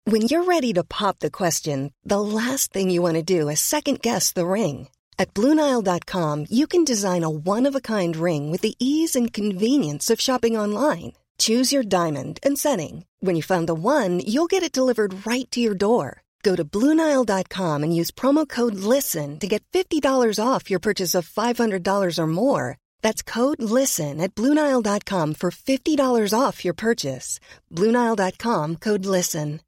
When you're ready to pop the question, the last thing you want to do is second-guess the ring. At BlueNile.com, you can design a one-of-a-kind ring with the ease and convenience of shopping online. Choose your diamond and setting. When you find the one, you'll get it delivered right to your door. Go to BlueNile.com and use promo code LISTEN to get $50 off your purchase of $500 or more. That's code LISTEN at BlueNile.com for $50 off your purchase. BlueNile.com, code LISTEN.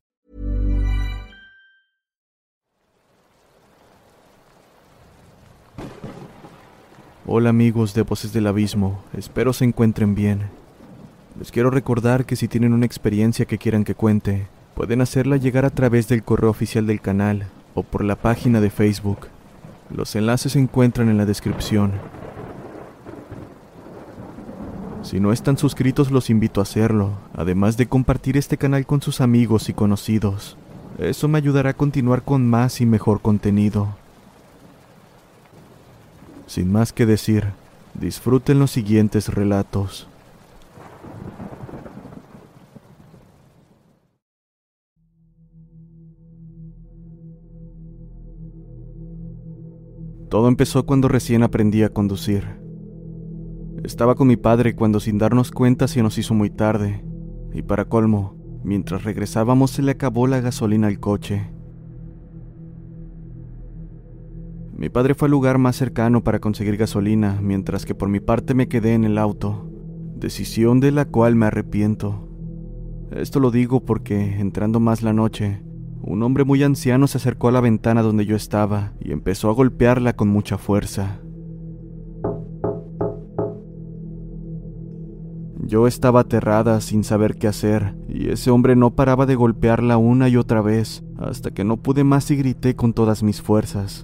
Hola amigos de Voces del Abismo, espero se encuentren bien. Les quiero recordar que si tienen una experiencia que quieran que cuente, pueden hacerla llegar a través del correo oficial del canal o por la página de Facebook. Los enlaces se encuentran en la descripción. Si no están suscritos, los invito a hacerlo, además de compartir este canal con sus amigos y conocidos. Eso me ayudará a continuar con más y mejor contenido. Sin más que decir, disfruten los siguientes relatos. Todo empezó cuando recién aprendí a conducir. Estaba con mi padre cuando, sin darnos cuenta, se nos hizo muy tarde, y para colmo, mientras regresábamos se le acabó la gasolina al coche. Mi padre fue al lugar más cercano para conseguir gasolina, mientras que por mi parte me quedé en el auto, decisión de la cual me arrepiento. Esto lo digo porque, entrando más la noche, un hombre muy anciano se acercó a la ventana donde yo estaba y empezó a golpearla con mucha fuerza. Yo estaba aterrada sin saber qué hacer, y ese hombre no paraba de golpearla una y otra vez, hasta que no pude más y grité con todas mis fuerzas.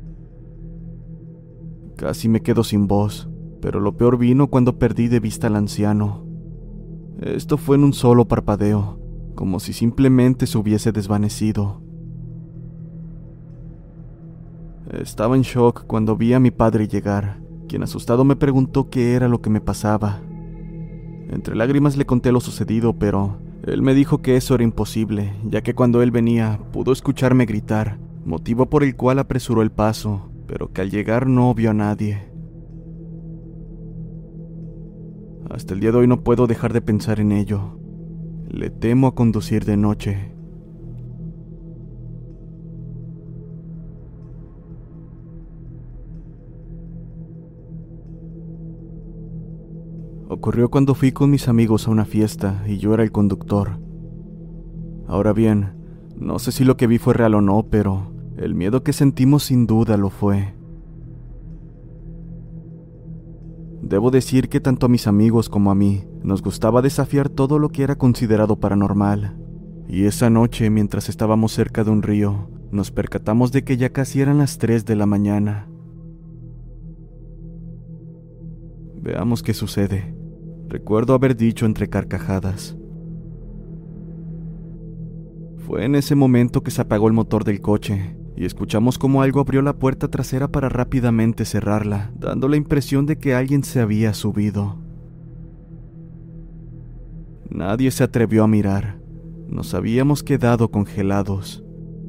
Casi me quedo sin voz, pero lo peor vino cuando perdí de vista al anciano. Esto fue en un solo parpadeo, como si simplemente se hubiese desvanecido. Estaba en shock cuando vi a mi padre llegar, quien asustado me preguntó qué era lo que me pasaba. Entre lágrimas le conté lo sucedido, pero él me dijo que eso era imposible, ya que cuando él venía pudo escucharme gritar, motivo por el cual apresuró el paso, pero que al llegar no vio a nadie. Hasta el día de hoy no puedo dejar de pensar en ello. Le temo a conducir de noche. Ocurrió cuando fui con mis amigos a una fiesta y yo era el conductor. Ahora bien, no sé si lo que vi fue real o no, pero el miedo que sentimos sin duda lo fue. Debo decir que tanto a mis amigos como a mí nos gustaba desafiar todo lo que era considerado paranormal. Y esa noche, mientras estábamos cerca de un río, nos percatamos de que ya casi eran las 3 de la mañana. Veamos qué sucede. Recuerdo haber dicho entre carcajadas. Fue en ese momento que se apagó el motor del coche y escuchamos cómo algo abrió la puerta trasera para rápidamente cerrarla, dando la impresión de que alguien se había subido. Nadie se atrevió a mirar. Nos habíamos quedado congelados.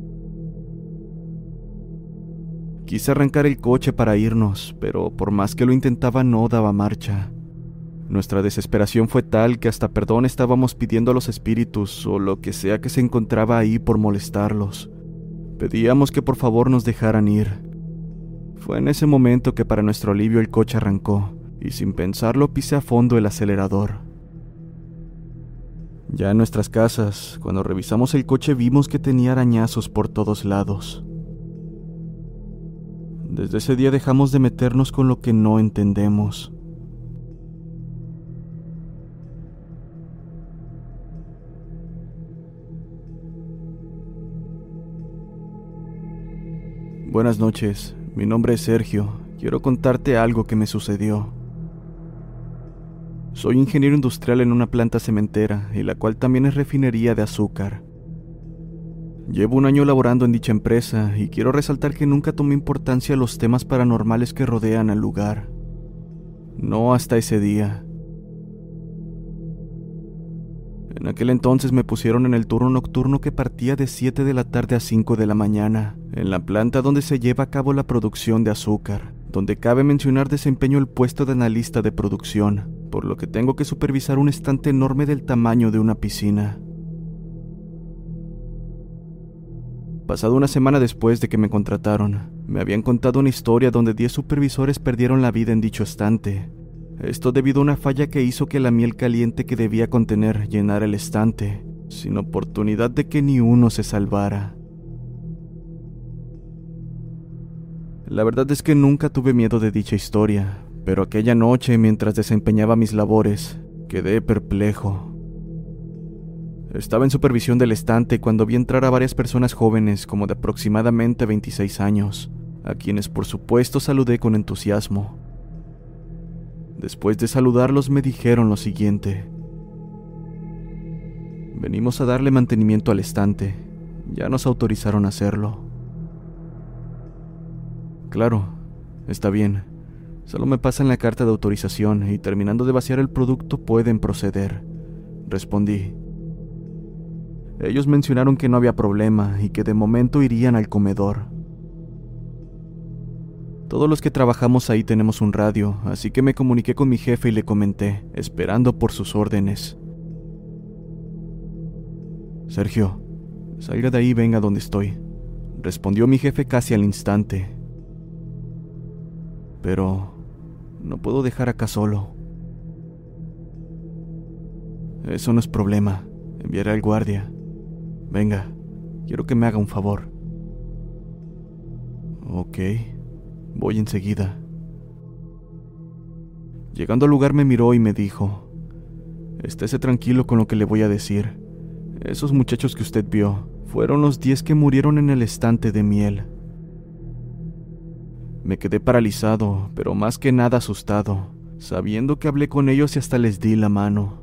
Quise arrancar el coche para irnos, pero por más que lo intentaba no daba marcha. Nuestra desesperación fue tal que hasta perdón estábamos pidiendo a los espíritus o lo que sea que se encontraba ahí por molestarlos. Pedíamos que por favor nos dejaran ir. Fue en ese momento que para nuestro alivio el coche arrancó y sin pensarlo pisé a fondo el acelerador. Ya en nuestras casas, cuando revisamos el coche vimos que tenía arañazos por todos lados. Desde ese día dejamos de meternos con lo que no entendemos. Buenas noches, mi nombre es Sergio. Quiero contarte algo que me sucedió. Soy ingeniero industrial en una planta cementera, y la cual también es refinería de azúcar. Llevo un año laborando en dicha empresa, y quiero resaltar que nunca tomé importancia a los temas paranormales que rodean al lugar. No hasta ese día. En aquel entonces me pusieron en el turno nocturno que partía de 7 de la tarde a 5 de la mañana, en la planta donde se lleva a cabo la producción de azúcar, donde cabe mencionar desempeño el puesto de analista de producción, por lo que tengo que supervisar un estante enorme del tamaño de una piscina. Pasado una semana después de que me contrataron, me habían contado una historia donde 10 supervisores perdieron la vida en dicho estante. Esto debido a una falla que hizo que la miel caliente que debía contener llenara el estante, sin oportunidad de que ni uno se salvara. La verdad es que nunca tuve miedo de dicha historia, pero aquella noche, mientras desempeñaba mis labores, quedé perplejo. Estaba en supervisión del estante cuando vi entrar a varias personas jóvenes como de aproximadamente 26 años, a quienes por supuesto saludé con entusiasmo. Después de saludarlos me dijeron lo siguiente: venimos a darle mantenimiento al estante, ya nos autorizaron a hacerlo. Claro, está bien, solo me pasan la carta de autorización y terminando de vaciar el producto pueden proceder, respondí. Ellos mencionaron que no había problema y que de momento irían al comedor. Todos los que trabajamos ahí tenemos un radio, así que me comuniqué con mi jefe y le comenté, esperando por sus órdenes. Sergio, salga de ahí y venga donde estoy, respondió mi jefe casi al instante. Pero no puedo dejar acá solo. Eso no es problema, enviaré al guardia. Venga, quiero que me haga un favor. Ok, voy enseguida. Llegando al lugar me miró y me dijo: estése tranquilo con lo que le voy a decir. Esos muchachos que usted vio fueron los 10 que murieron en el estante de miel. Me quedé paralizado, pero más que nada asustado, sabiendo que hablé con ellos y hasta les di la mano.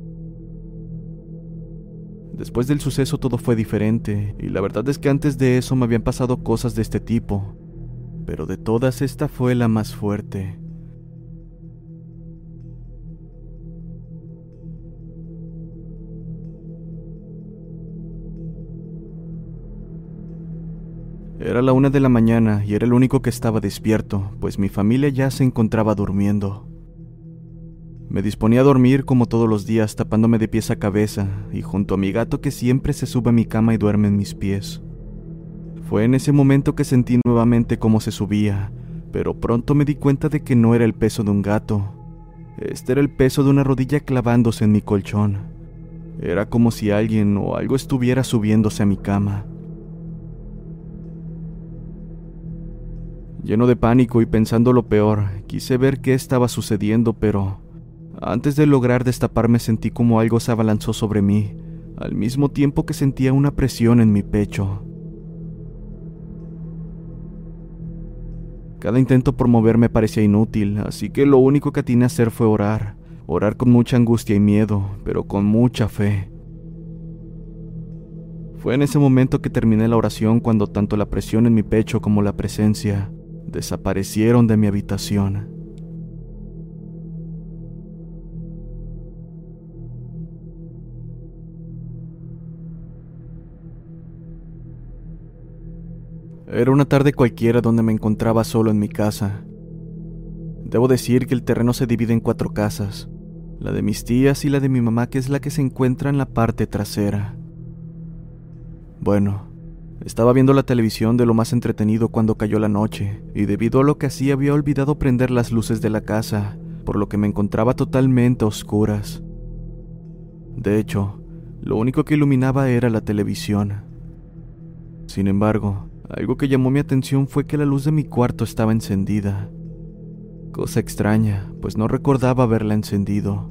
Después del suceso todo fue diferente, y la verdad es que antes de eso me habían pasado cosas de este tipo, pero de todas esta fue la más fuerte. Era la 1 de la mañana y era el único que estaba despierto, pues mi familia ya se encontraba durmiendo. Me disponía a dormir como todos los días, tapándome de pies a cabeza y junto a mi gato que siempre se sube a mi cama y duerme en mis pies. Fue en ese momento que sentí nuevamente cómo se subía, pero pronto me di cuenta de que no era el peso de un gato. Este era el peso de una rodilla clavándose en mi colchón. Era como si alguien o algo estuviera subiéndose a mi cama. Lleno de pánico y pensando lo peor, quise ver qué estaba sucediendo, pero antes de lograr destaparme sentí como algo se abalanzó sobre mí, al mismo tiempo que sentía una presión en mi pecho. Cada intento por moverme parecía inútil, así que lo único que atiné a hacer fue orar con mucha angustia y miedo, pero con mucha fe. Fue en ese momento que terminé la oración cuando tanto la presión en mi pecho como la presencia desaparecieron de mi habitación. Era una tarde cualquiera donde me encontraba solo en mi casa. Debo decir que el terreno se divide en 4 casas, la de mis tías y la de mi mamá, que es la que se encuentra en la parte trasera. Bueno, estaba viendo la televisión de lo más entretenido cuando cayó la noche, y debido a lo que hacía había olvidado prender las luces de la casa, por lo que me encontraba totalmente a oscuras. De hecho, lo único que iluminaba era la televisión. Sin embargo, algo que llamó mi atención fue que la luz de mi cuarto estaba encendida. Cosa extraña, pues no recordaba haberla encendido.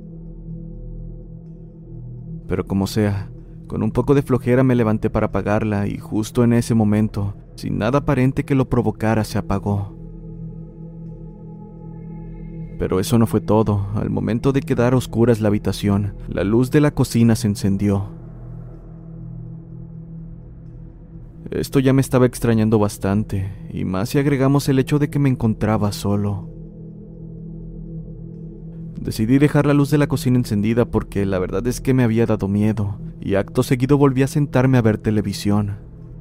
Pero como sea, con un poco de flojera me levanté para apagarla y justo en ese momento, sin nada aparente que lo provocara, se apagó. Pero eso no fue todo. Al momento de quedar a oscuras la habitación, la luz de la cocina se encendió. Esto ya me estaba extrañando bastante, y más si agregamos el hecho de que me encontraba solo. Decidí dejar la luz de la cocina encendida porque la verdad es que me había dado miedo, y acto seguido volví a sentarme a ver televisión.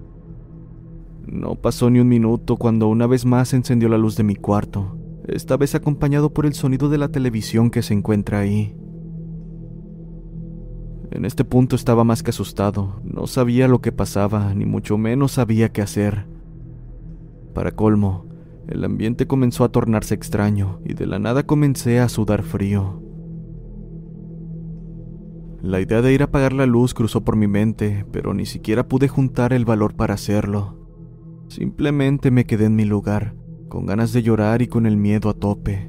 No pasó ni un minuto cuando una vez más se encendió la luz de mi cuarto, esta vez acompañado por el sonido de la televisión que se encuentra ahí. En este punto estaba más que asustado, no sabía lo que pasaba, ni mucho menos sabía qué hacer. Para colmo, el ambiente comenzó a tornarse extraño y de la nada comencé a sudar frío. La idea de ir a apagar la luz cruzó por mi mente, pero ni siquiera pude juntar el valor para hacerlo. Simplemente me quedé en mi lugar, con ganas de llorar y con el miedo a tope.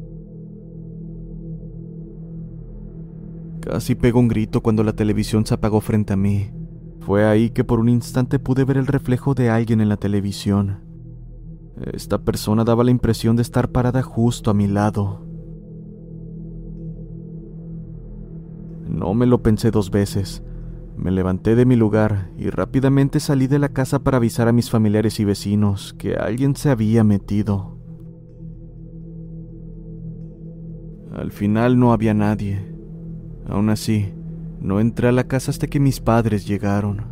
Casi pegó un grito cuando la televisión se apagó frente a mí. Fue ahí que por un instante pude ver el reflejo de alguien en la televisión. Esta persona daba la impresión de estar parada justo a mi lado. No me lo pensé 2 veces. Me levanté de mi lugar y rápidamente salí de la casa para avisar a mis familiares y vecinos que alguien se había metido. Al final no había nadie. Aún así, no entré a la casa hasta que mis padres llegaron.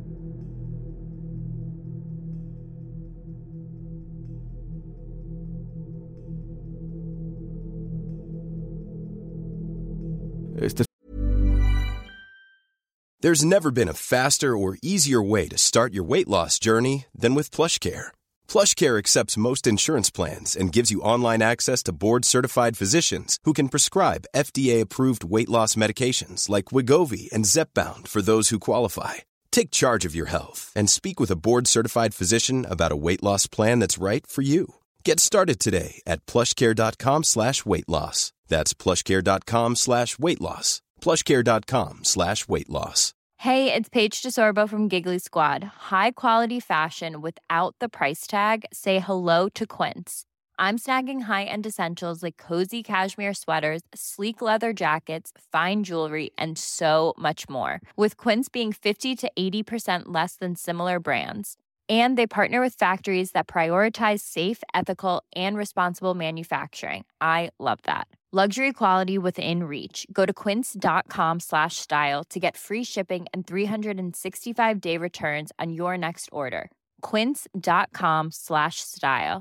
There's never been a faster or easier way to start your weight loss journey than with PlushCare. PlushCare accepts most insurance plans and gives you online access to board-certified physicians who can prescribe FDA-approved weight loss medications like Wegovy and Zepbound for those who qualify. Take charge of your health and speak with a board-certified physician about a weight loss plan that's right for you. Get started today at plushcare.com/weight loss. That's plushcare.com/weight loss. plushcare.com/weight loss. Hey, it's Paige DeSorbo from Giggly Squad. High quality fashion without the price tag. Say hello to Quince. I'm snagging high-end essentials like cozy cashmere sweaters, sleek leather jackets, fine jewelry, and so much more. With Quince being 50 to 80% less than similar brands. And they partner with factories that prioritize safe, ethical, and responsible manufacturing. I love that. Luxury quality within reach. Go to quince.com/style to get free shipping and 365-day returns on your next order. Quince.com/style.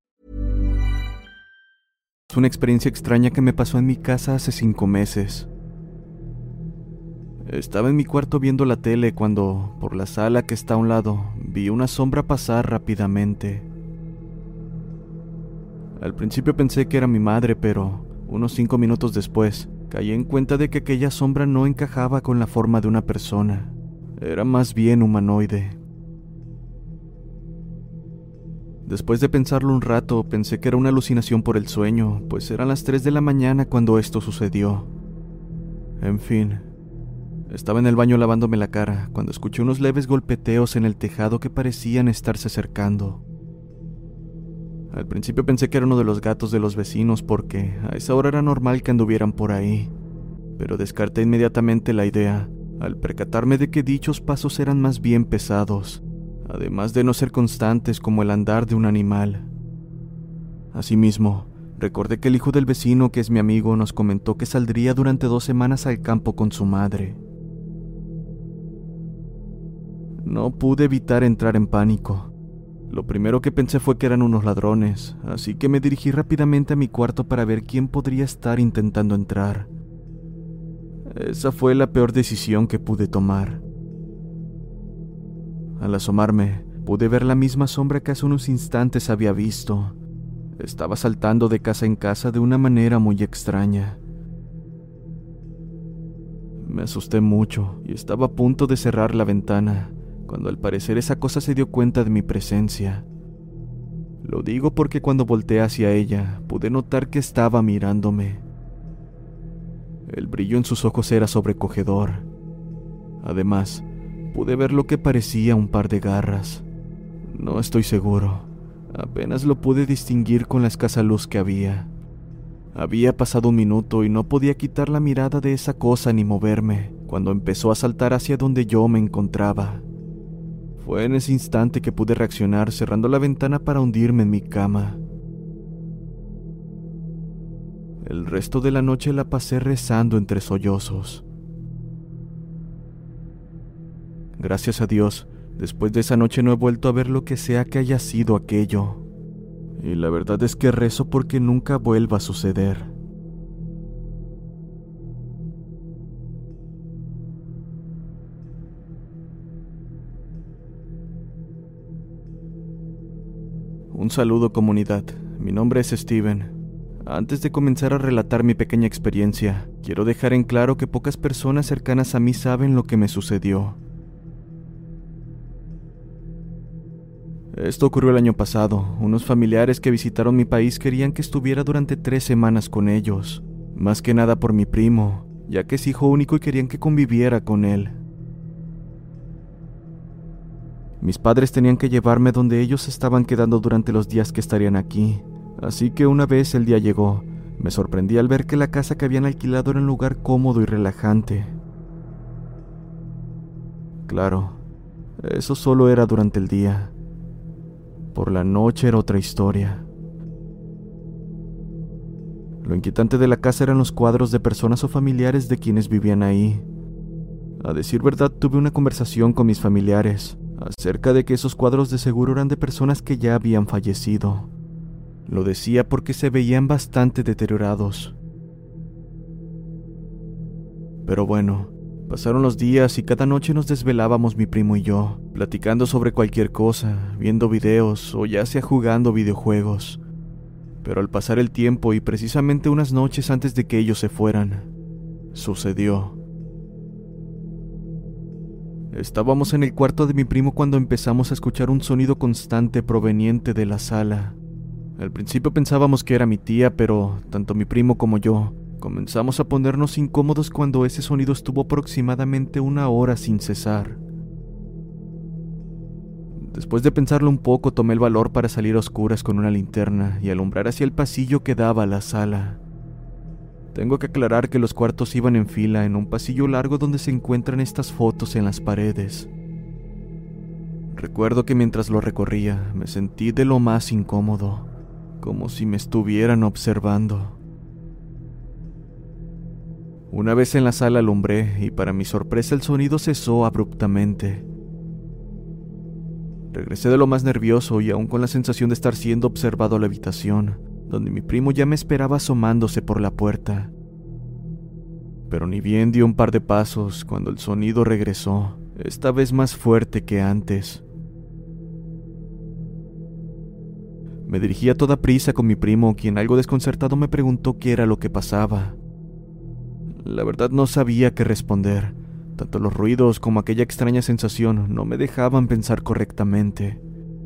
Es una experiencia extraña que me pasó en mi casa hace 5 meses. Estaba en mi cuarto viendo la tele cuando, por la sala que está a un lado, vi una sombra pasar rápidamente. Al principio pensé que era mi madre, pero unos 5 minutos después, caí en cuenta de que aquella sombra no encajaba con la forma de una persona. Era más bien humanoide. Después de pensarlo un rato, pensé que era una alucinación por el sueño, pues eran las 3 de la mañana cuando esto sucedió. En fin, estaba en el baño lavándome la cara cuando escuché unos leves golpeteos en el tejado que parecían estarse acercando. Al principio pensé que era uno de los gatos de los vecinos porque a esa hora era normal que anduvieran por ahí, pero descarté inmediatamente la idea al percatarme de que dichos pasos eran más bien pesados, además de no ser constantes como el andar de un animal. Asimismo, recordé que el hijo del vecino, que es mi amigo, nos comentó que saldría durante 2 semanas al campo con su madre. No pude evitar entrar en pánico. Lo primero que pensé fue que eran unos ladrones, así que me dirigí rápidamente a mi cuarto para ver quién podría estar intentando entrar. Esa fue la peor decisión que pude tomar. Al asomarme, pude ver la misma sombra que hace unos instantes había visto. Estaba saltando de casa en casa de una manera muy extraña. Me asusté mucho y estaba a punto de cerrar la ventana, cuando al parecer esa cosa se dio cuenta de mi presencia. Lo digo porque cuando volteé hacia ella, pude notar que estaba mirándome. El brillo en sus ojos era sobrecogedor. Además, pude ver lo que parecía un par de garras. No estoy seguro. Apenas lo pude distinguir con la escasa luz que había. Había pasado 1 minuto y no podía quitar la mirada de esa cosa ni moverme, cuando empezó a saltar hacia donde yo me encontraba. Fue en ese instante que pude reaccionar cerrando la ventana para hundirme en mi cama. El resto de la noche la pasé rezando entre sollozos. Gracias a Dios, después de esa noche no he vuelto a ver lo que sea que haya sido aquello. Y la verdad es que rezo porque nunca vuelva a suceder. Un saludo, comunidad. Mi nombre es Steven. Antes de comenzar a relatar mi pequeña experiencia, quiero dejar en claro que pocas personas cercanas a mí saben lo que me sucedió. Esto ocurrió el año pasado. Unos familiares que visitaron mi país querían que estuviera durante 3 semanas con ellos, más que nada por mi primo, ya que es hijo único y querían que conviviera con él. Mis padres tenían que llevarme donde ellos estaban quedando durante los días que estarían aquí, así que una vez el día llegó, me sorprendí al ver que la casa que habían alquilado era un lugar cómodo y relajante. Claro, eso solo era durante el día. Por la noche era otra historia. Lo inquietante de la casa eran los cuadros de personas o familiares de quienes vivían ahí. A decir verdad, tuve una conversación con mis familiares acerca de que esos cuadros de seguro eran de personas que ya habían fallecido. Lo decía porque se veían bastante deteriorados. Pero bueno, pasaron los días y cada noche nos desvelábamos mi primo y yo, platicando sobre cualquier cosa, viendo videos o ya sea jugando videojuegos. Pero al pasar el tiempo y precisamente unas noches antes de que ellos se fueran, sucedió. Estábamos en el cuarto de mi primo cuando empezamos a escuchar un sonido constante proveniente de la sala. Al principio pensábamos que era mi tía, pero tanto mi primo como yo comenzamos a ponernos incómodos cuando ese sonido estuvo aproximadamente 1 hora sin cesar. Después de pensarlo un poco, tomé el valor para salir a oscuras con una linterna y alumbrar hacia el pasillo que daba a la sala. Tengo que aclarar que los cuartos iban en fila en un pasillo largo donde se encuentran estas fotos en las paredes. Recuerdo que mientras lo recorría, me sentí de lo más incómodo, como si me estuvieran observando. Una vez en la sala alumbré y para mi sorpresa el sonido cesó abruptamente. Regresé de lo más nervioso y aún con la sensación de estar siendo observado a la habitación, donde mi primo ya me esperaba asomándose por la puerta. Pero ni bien dio un par de pasos cuando el sonido regresó, esta vez más fuerte que antes. Me dirigí a toda prisa con mi primo, quien algo desconcertado me preguntó qué era lo que pasaba. La verdad no sabía qué responder. Tanto los ruidos como aquella extraña sensación no me dejaban pensar correctamente.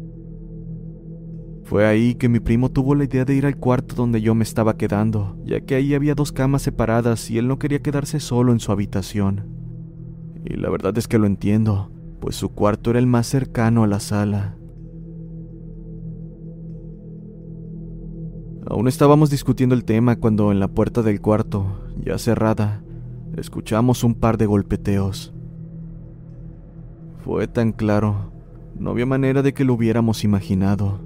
Fue ahí que mi primo tuvo la idea de ir al cuarto donde yo me estaba quedando, ya que ahí había 2 camas separadas y él no quería quedarse solo en su habitación. Y la verdad es que lo entiendo, pues su cuarto era el más cercano a la sala. Aún estábamos discutiendo el tema cuando en la puerta del cuarto, ya cerrada, escuchamos un par de golpeteos. Fue tan claro, no había manera de que lo hubiéramos imaginado.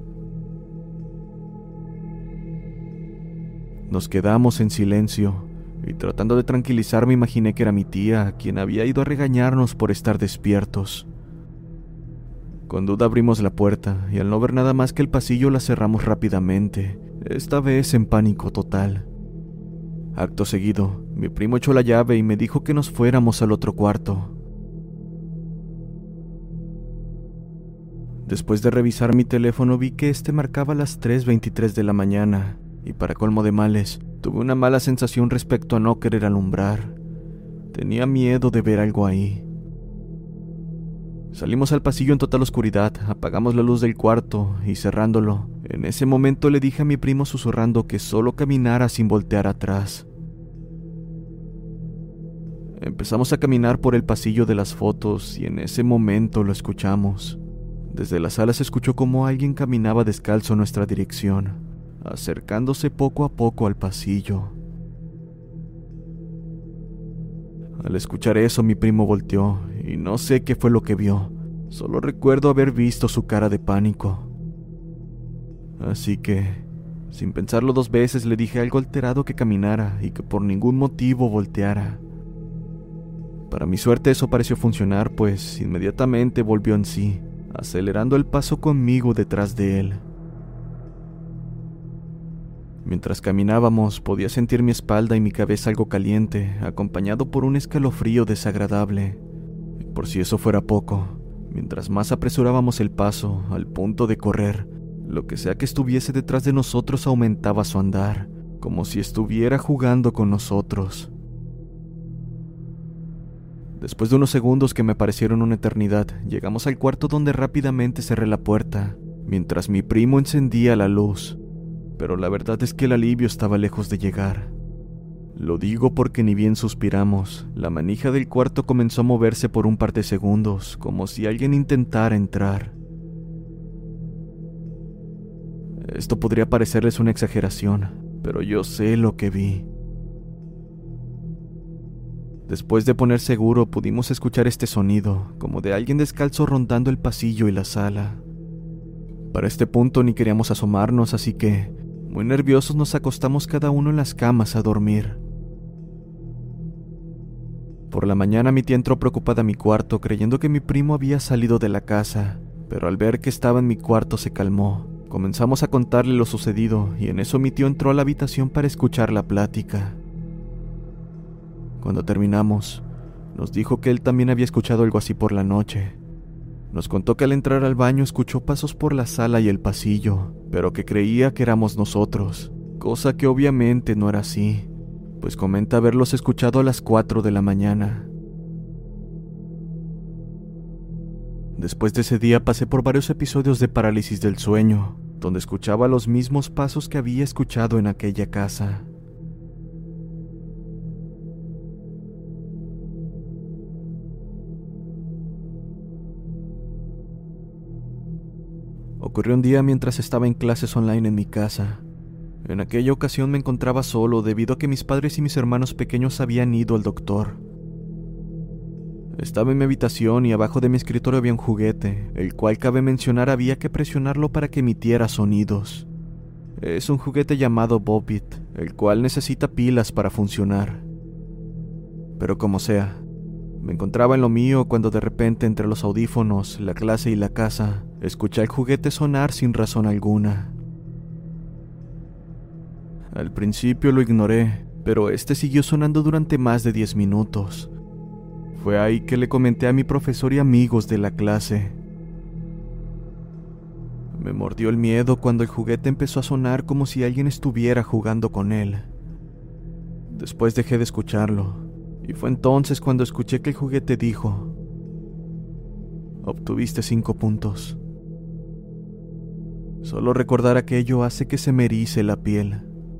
Nos quedamos en silencio, y tratando de tranquilizarme imaginé que era mi tía, quien había ido a regañarnos por estar despiertos. Con duda abrimos la puerta, y al no ver nada más que el pasillo la cerramos rápidamente, esta vez en pánico total. Acto seguido, mi primo echó la llave y me dijo que nos fuéramos al otro cuarto. Después de revisar mi teléfono vi que marcaba las 3:23 de la mañana, y para colmo de males, tuve una mala sensación respecto a no querer alumbrar. Tenía miedo de ver algo ahí. Salimos al pasillo en total oscuridad, apagamos la luz del cuarto y cerrándolo, en ese momento le dije a mi primo susurrando que solo caminara sin voltear atrás. Empezamos a caminar por el pasillo de las fotos y en ese momento lo escuchamos. Desde la sala se escuchó como alguien caminaba descalzo en nuestra dirección, acercándose poco a poco al pasillo. Al escuchar eso, mi primo volteó y no sé qué fue lo que vio. Solo recuerdo haber visto su cara de pánico. Así que Sin pensarlo 2 veces le dije algo alterado que caminara y que por ningún motivo volteara. Para mi suerte eso pareció funcionar, pues inmediatamente volvió en sí, acelerando el paso conmigo detrás de él. Mientras caminábamos podía sentir mi espalda y mi cabeza algo caliente, acompañado por un escalofrío desagradable. Y por si eso fuera poco, mientras más apresurábamos el paso, al punto de correr, lo que sea que estuviese detrás de nosotros aumentaba su andar, como si estuviera jugando con nosotros. Después de unos segundos que me parecieron una eternidad, llegamos al cuarto donde rápidamente cerré la puerta, mientras mi primo encendía la luz. Pero la verdad es que el alivio estaba lejos de llegar. Lo digo porque ni bien suspiramos, la manija del cuarto comenzó a moverse por un par de segundos, como si alguien intentara entrar. Esto podría parecerles una exageración, pero yo sé lo que vi. Después de poner seguro, pudimos escuchar este sonido, como de alguien descalzo rondando el pasillo y la sala. Para este punto ni queríamos asomarnos, así que, muy nerviosos, nos acostamos cada uno en las camas a dormir. Por la mañana mi tía entró preocupada a mi cuarto, creyendo que mi primo había salido de la casa, pero al ver que estaba en mi cuarto se calmó. Comenzamos a contarle lo sucedido, y en eso mi tío entró a la habitación para escuchar la plática. Cuando terminamos, nos dijo que él también había escuchado algo así por la noche. Nos contó que al entrar al baño escuchó pasos por la sala y el pasillo, pero que creía que éramos nosotros, cosa que obviamente no era así, pues comenta haberlos escuchado a las 4 de la mañana. Después de ese día pasé por varios episodios de parálisis del sueño, donde escuchaba los mismos pasos que había escuchado en aquella casa. Ocurrió un día mientras estaba en clases online en mi casa. En aquella ocasión me encontraba solo debido a que mis padres y mis hermanos pequeños habían ido al doctor. Estaba en mi habitación y abajo de mi escritorio había un juguete, el cual cabe mencionar había que presionarlo para que emitiera sonidos. Es un juguete llamado Bobbit, el cual necesita pilas para funcionar. Pero como sea, me encontraba en lo mío cuando de repente entre los audífonos, la clase y la casa, escuché el juguete sonar sin razón alguna. Al principio lo ignoré, pero este siguió sonando durante más de 10 minutos. Fue ahí que le comenté a mi profesor y amigos de la clase. Me mordió el miedo cuando el juguete empezó a sonar como si alguien estuviera jugando con él. Después dejé de escucharlo, y fue entonces cuando escuché que el juguete dijo: obtuviste 5 puntos. Solo recordar aquello hace que se me erice la piel.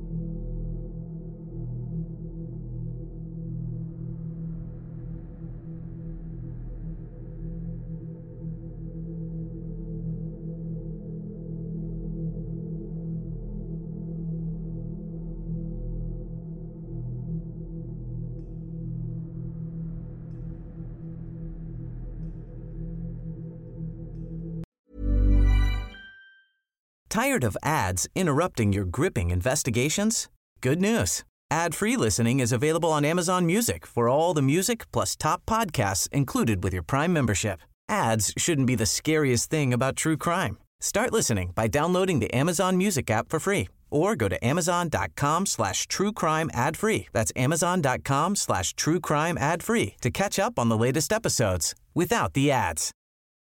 Tired of ads interrupting your gripping investigations? Good news. Ad-free listening is available on Amazon Music for all the music plus top podcasts included with your Prime membership. Ads shouldn't be the scariest thing about true crime. Start listening by downloading the Amazon Music app for free or go to amazon.com/truecrime ad-free. That's amazon.com/truecrime ad-free to catch up on the latest episodes without the ads.